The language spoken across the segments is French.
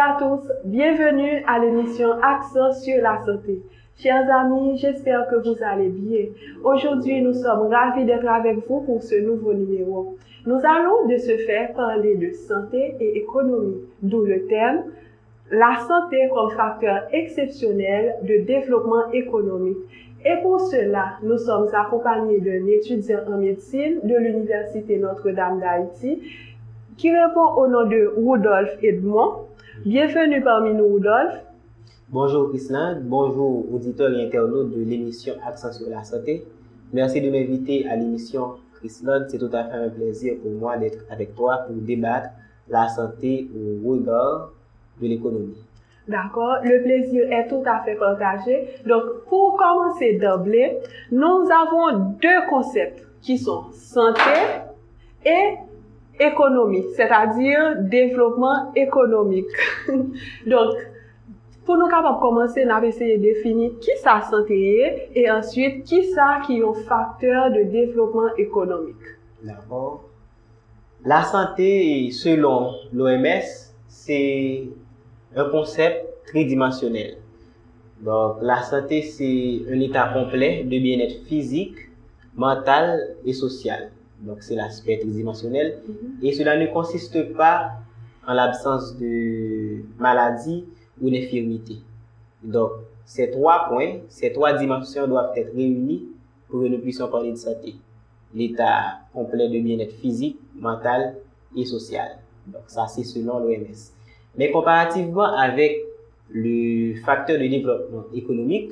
à tous, bienvenue à l'émission Accent sur la santé. Chers amis, j'espère que vous allez bien. Aujourd'hui, nous sommes ravis d'être avec vous pour ce nouveau numéro. Nous allons de ce fait parler de santé et économie, d'où le thème « La santé comme facteur exceptionnel de développement économique ». Et pour cela, nous sommes accompagnés d'un étudiant en médecine de l'Université Notre-Dame d'Haïti qui répond au nom de Rudolph Edmond. Bienvenue parmi nous, Rudolph. Bonjour Christine, bonjour auditeurs et internautes de l'émission Accent sur la santé. Merci de m'inviter à l'émission Christine. C'est tout à fait un plaisir pour moi d'être avec toi pour débattre la santé au regard de l'économie. D'accord, le plaisir est tout à fait partagé. Donc, pour commencer d'emblée, nous avons deux concepts qui sont santé et économie, c'est-à-dire développement économique. Donc, pour nous capables commencer, nous avons essayé de définir qui ça santé est et ensuite qui ça qui est un facteur de développement économique. D'accord. La santé, selon l'OMS, c'est un concept tridimensionnel. Donc, la santé, c'est un état complet de bien-être physique, mental et social. Donc, c'est l'aspect tridimensionnel. Et cela ne consiste pas en l'absence de maladie ou d'infirmité. Donc, ces trois points, ces trois dimensions doivent être réunies pour que nous puissions parler de santé. L'état complet de bien-être physique, mental et social. Donc, ça, c'est selon l'OMS. Mais comparativement avec le facteur de développement économique,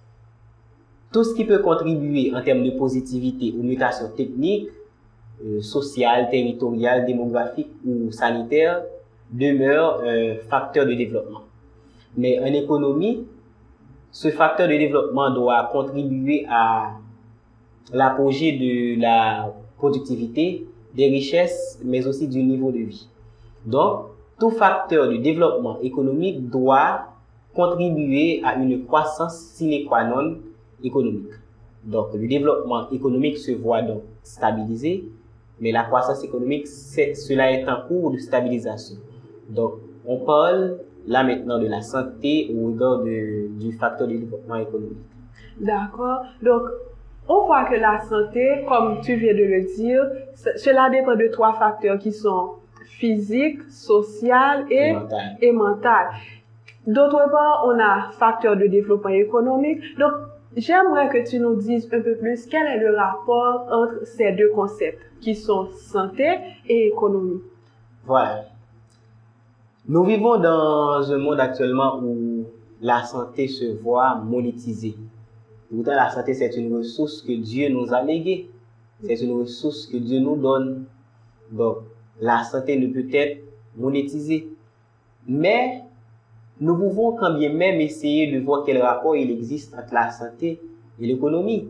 tout ce qui peut contribuer en termes de positivité aux mutations techniques, sociales, territoriales, démographiques ou sanitaires demeure un facteur de développement. Mais en économie, ce facteur de développement doit contribuer à l'apogée de la productivité, des richesses, mais aussi du niveau de vie. Donc, tout facteur de développement économique doit contribuer à une croissance sine qua non économique. Donc, le développement économique se voit donc stabilisé, mais la croissance économique, cela est en cours de stabilisation. Donc, on parle là maintenant de la santé au regard du facteur de développement économique. D'accord. Donc, on voit que la santé, comme tu viens de le dire, cela dépend de trois facteurs qui sont physique, social et mental. D'autre part, on a facteur de développement économique. Donc, j'aimerais que tu nous dises un peu plus quel est le rapport entre ces deux concepts qui sont santé et économie. Voilà. Nous vivons dans un monde actuellement où la santé se voit monétisée. Pourtant, la santé, c'est une ressource que Dieu nous a léguée. C'est une ressource que Dieu nous donne. Donc, la santé ne peut être monétisée. Mais, nous pouvons quand bien même essayer de voir quel rapport il existe entre la santé et l'économie.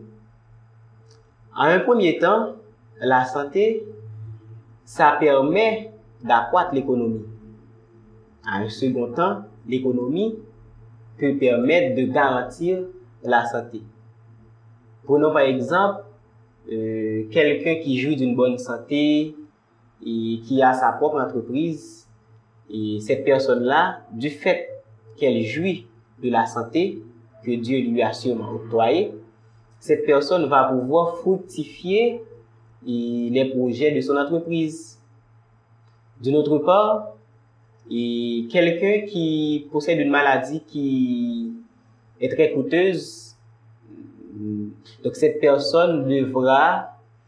En un premier temps, la santé, ça permet d'accroître l'économie. En un second temps, l'économie peut permettre de garantir la santé. Prenons par exemple quelqu'un qui jouit d'une bonne santé et qui a sa propre entreprise. Et cette personne-là, du fait qu'elle jouit de la santé que Dieu lui a sûrement octroyée, cette personne va pouvoir fructifier les projets de son entreprise. D'une autre part, et quelqu'un qui possède une maladie qui est très coûteuse, donc cette personne devra,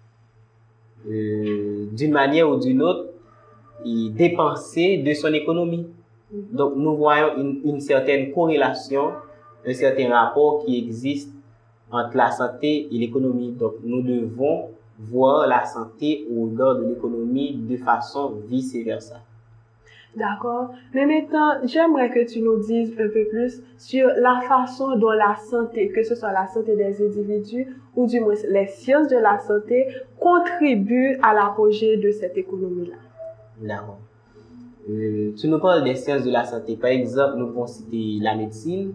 d'une manière ou d'une autre, dépenser de son économie. Donc nous voyons une certaine corrélation, un certain rapport qui existe entre la santé et l'économie. Donc nous devons voir la santé au regard de l'économie de façon vice-versa. D'accord. Mais maintenant, j'aimerais que tu nous dises un peu plus sur la façon dont la santé, que ce soit la santé des individus ou du moins les sciences de la santé, contribuent à l'apogée de cette économie-là. D'accord. Tu nous parles des sciences de la santé. Par exemple, nous pouvons citer la médecine,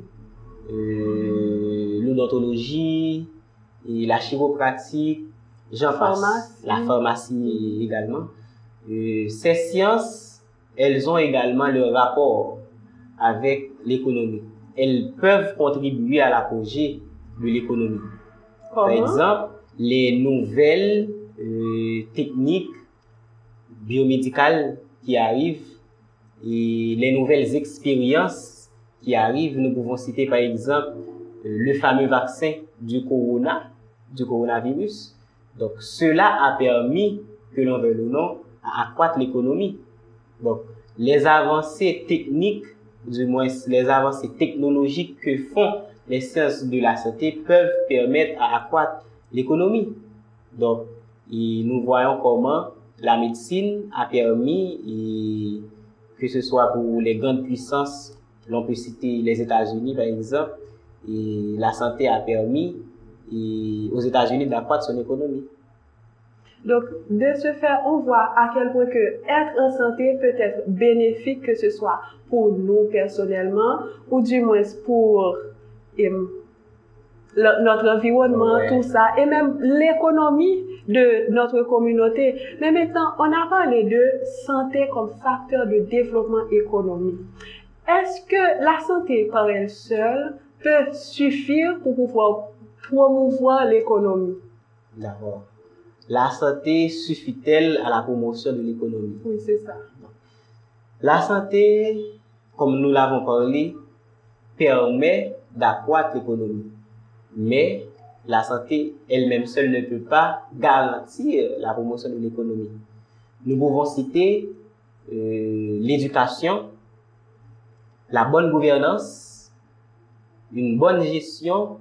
l'odontologie, et la chiropratique, j'en passe, la pharmacie également. Ces sciences, elles ont également leur rapport avec l'économie. Elles peuvent contribuer à l'apogée de l'économie. Par exemple, les nouvelles techniques biomédicales qui arrivent et les nouvelles expériences qui arrivent, nous pouvons citer par exemple le fameux vaccin du coronavirus. Donc, cela a permis, que l'on veuille ou non, à accroître l'économie. Donc, les avancées techniques, du moins les avancées technologiques que font les sciences de la santé peuvent permettre à accroître l'économie. Donc, nous voyons comment la médecine a permis, que ce soit pour les grandes puissances, l'on peut citer les États-Unis par exemple, et la santé a permis aux États-Unis d'accroître son économie. Donc, de ce fait, on voit à quel point que être en santé peut être bénéfique, que ce soit pour nous personnellement, ou du moins pour notre environnement, tout ça, et même l'économie de notre communauté. Mais maintenant, on a parlé de santé comme facteur de développement économique. Est-ce que la santé par elle seule peut suffire pour pouvoir promouvoir l'économie? D'accord. La santé suffit-elle à la promotion de l'économie? Oui, c'est ça. La santé, comme nous l'avons parlé, permet d'accroître l'économie. Mais la santé elle-même seule ne peut pas garantir la promotion de l'économie. Nous pouvons citer l'éducation, la bonne gouvernance, une bonne gestion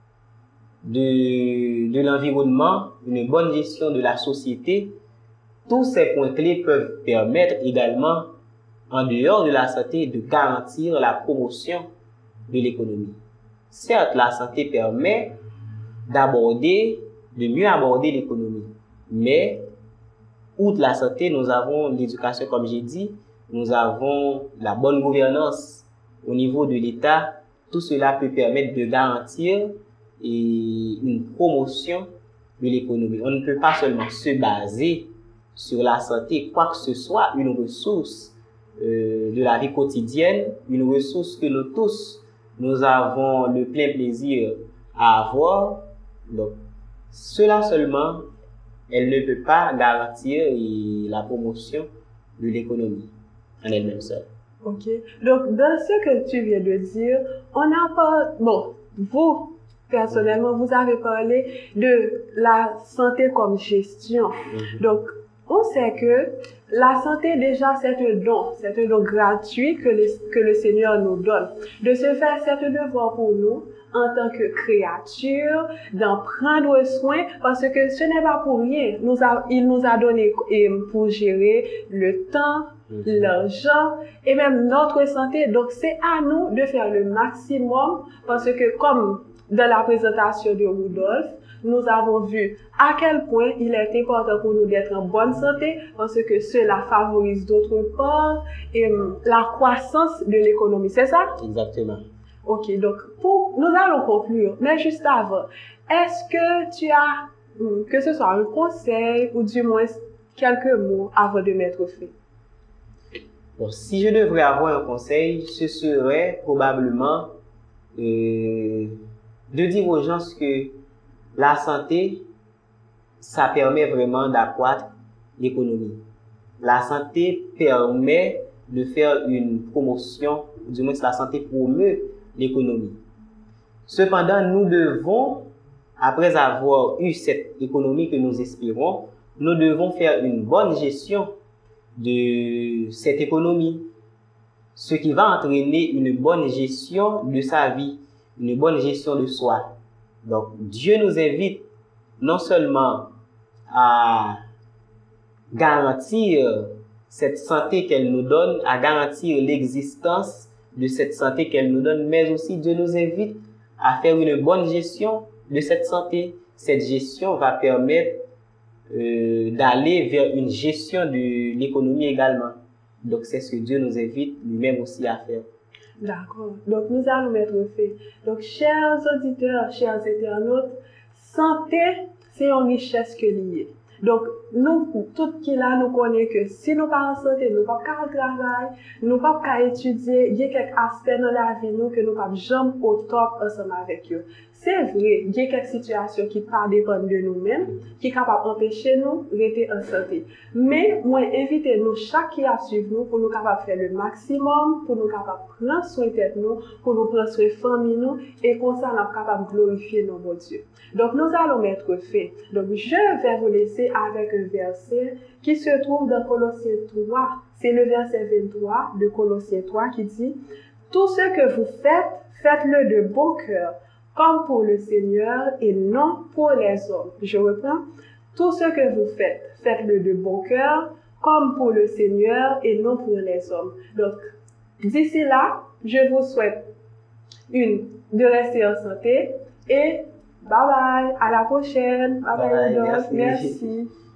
de l'environnement, une bonne gestion de la société. Tous ces points clés peuvent permettre également, en dehors de la santé, de garantir la promotion de l'économie. Certes, la santé permet de mieux aborder l'économie. Mais, outre la santé, nous avons l'éducation, comme j'ai dit, nous avons la bonne gouvernance au niveau de l'État. Tout cela peut permettre de garantir une promotion de l'économie. On ne peut pas seulement se baser sur la santé, quoi que ce soit, une ressource de la vie quotidienne, une ressource que nous tous, nous avons le plein plaisir à avoir. Donc, cela seulement, elle ne peut pas garantir la promotion de l'économie en elle-même seule. Ok. Donc, dans ce que tu viens de dire, on n'a pas... Bon, vous, personnellement, vous avez parlé de la santé comme gestion. Donc, on sait que la santé, déjà, c'est un don gratuit que le Seigneur nous donne. De ce fait, c'est un devoir pour nous, en tant que créature, d'en prendre soin, parce que ce n'est pas pour rien. Il nous a donné pour gérer le temps, l'argent et même notre santé. Donc, c'est à nous de faire le maximum, parce que comme dans la présentation de Rudolph, nous avons vu à quel point il est important pour nous d'être en bonne santé, parce que cela favorise d'autre part la croissance de l'économie. C'est ça? Exactement. Ok, donc nous allons conclure, mais juste avant, est-ce que tu as, que ce soit un conseil ou du moins quelques mots avant de mettre fin? Bon, si je devrais avoir un conseil, ce serait probablement de dire aux gens que la santé, ça permet vraiment d'accroître l'économie. La santé permet de faire une promotion, du moins la santé promeut l'économie. Cependant, nous devons, après avoir eu cette économie que nous espérons, nous devons faire une bonne gestion de cette économie, ce qui va entraîner une bonne gestion de sa vie, une bonne gestion de soi. Donc, Dieu nous invite non seulement à garantir cette santé qu'elle nous donne, à garantir l'existence de cette santé qu'elle nous donne, mais aussi Dieu nous invite à faire une bonne gestion de cette santé. Cette gestion va permettre d'aller vers une gestion de l'économie également. Donc, c'est ce que Dieu nous invite lui-même aussi à faire. D'accord. Donc, nous allons mettre fin. Donc, chers auditeurs, chers internautes, santé, c'est une richesse que liée. Donc, nous, tout qui là, nous connaissons que si nous pas en santé, nous pas qu'à travail, nous pas qu'à étudier, il y a quelques aspects dans la vie nous que nous pas jamais au top ensemble avec eux. C'est vrai, il y a quelques situations qui pas dépendent de nous-mêmes, qui sont capables d'empêcher nous de rester en santé. Mais, moi, invitez nous chaque qui a suivi nous pour nous capables de faire le maximum, pour nous capables de prendre soin de tête nous, pour nous prendre soin de famille nous, et comme ça, nous sommes capables de glorifier nos bon Dieu. Donc, nous allons mettre fin. Donc, je vais vous laisser avec un verset qui se trouve dans Colossiens 3. C'est le verset 23 de Colossiens 3 qui dit « Tout ce que vous faites, faites-le de bon cœur, comme pour le Seigneur et non pour les hommes. » Je reprends. « Tout ce que vous faites, faites-le de bon cœur, comme pour le Seigneur et non pour les hommes. » Donc, d'ici là, je vous souhaite de rester en santé et bye bye, à la prochaine. Bye bye, Merci. Merci.